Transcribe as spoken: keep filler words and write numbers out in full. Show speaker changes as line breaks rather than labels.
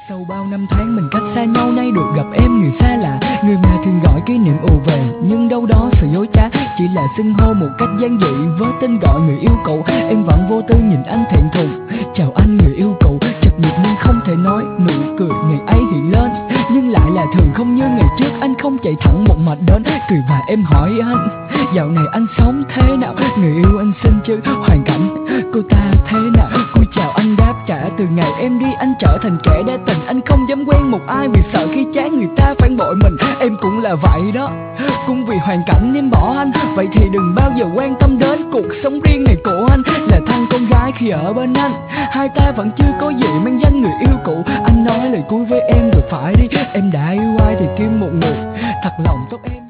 Sau bao năm tháng mình cách xa nhau, nay được gặp em người xa lạ, người mà thường gọi kỷ niệm ùa về, nhưng đâu đó sự dối trá chỉ là xưng hô một cách giản dị với tên gọi người yêu cũ. Em vẫn vô tư nhìn anh thẹn thùng, chào anh người yêu cũ, chợt nhịp nhưng không thể nói, nụ cười ngày ấy hiện lên nhưng lại là thường không như ngày trước. Anh không chạy thẳng một mạch đến cười và em hỏi anh dạo này anh sống thế nào, người yêu anh xin chứ hoàn cảnh cô ta thế nào. Cô chào anh đáp trả, từ ngày em đi anh trở thành kẻ đa tình, anh không dám quen một ai vì sợ khi chán người ta phản bội mình. Em cũng là vậy đó, cũng vì hoàn cảnh em bỏ anh, vậy thì đừng bao giờ quan tâm đến cuộc sống riêng này của anh. Là thằng con gái khi ở bên anh, hai ta vẫn chưa có gì mang danh người yêu cũ. Anh nói lời cuối với em rồi phải đi, em đã yêu ai thì kiếm một người thật lòng tốt em.